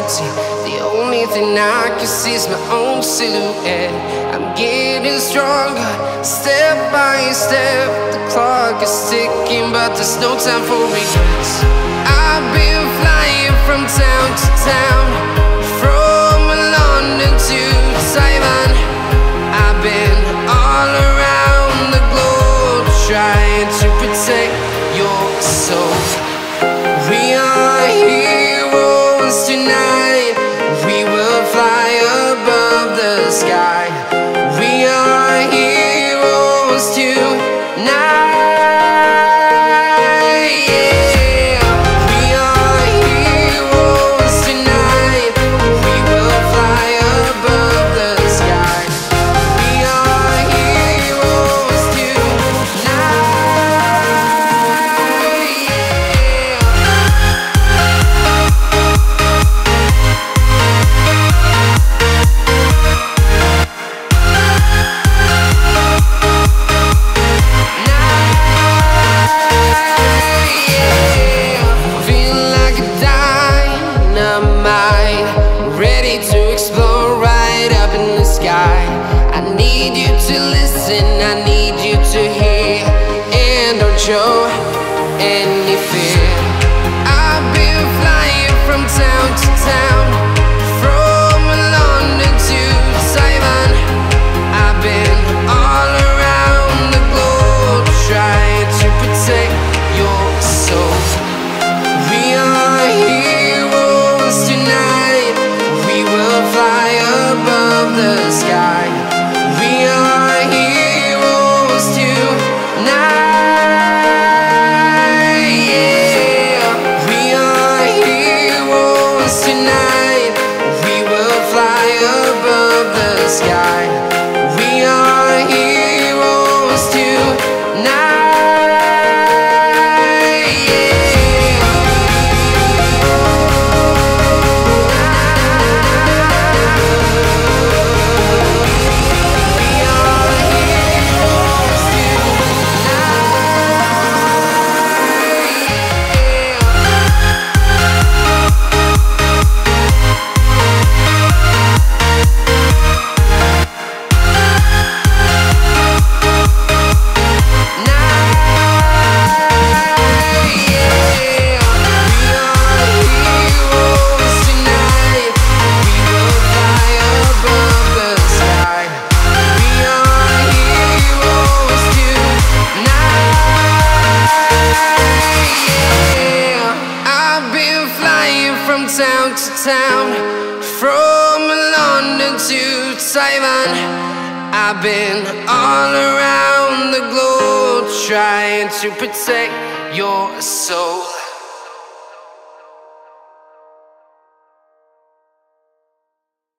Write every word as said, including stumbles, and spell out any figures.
empty. The only thing I can see is my own silhouette. I'm getting stronger, step by step. The clock is ticking, but there's no time for regrets. I've been flying from town to town, from London to Taiwan. I've been all around the globe, trying to protect your soul. We are heroes tonight. We will fly above the sky. We are heroes tonight. Yeah. We are heroes tonight. We will fly above the sky. We are heroes tonight. Ready to explore right up in the sky. I need you to listen, I need you to hear, and don't show any fear. I've been flying from town to town, from London to Taiwan. I've been all around the globe, trying to protect your soul. We are heroes tonight. We will fly above the sky. We are heroes tonight. Yeah. We are heroes tonight. We will fly above the sky. We are heroes tonight. From town to town, from London to Taiwan. I've been all around the globe, trying to protect your soul.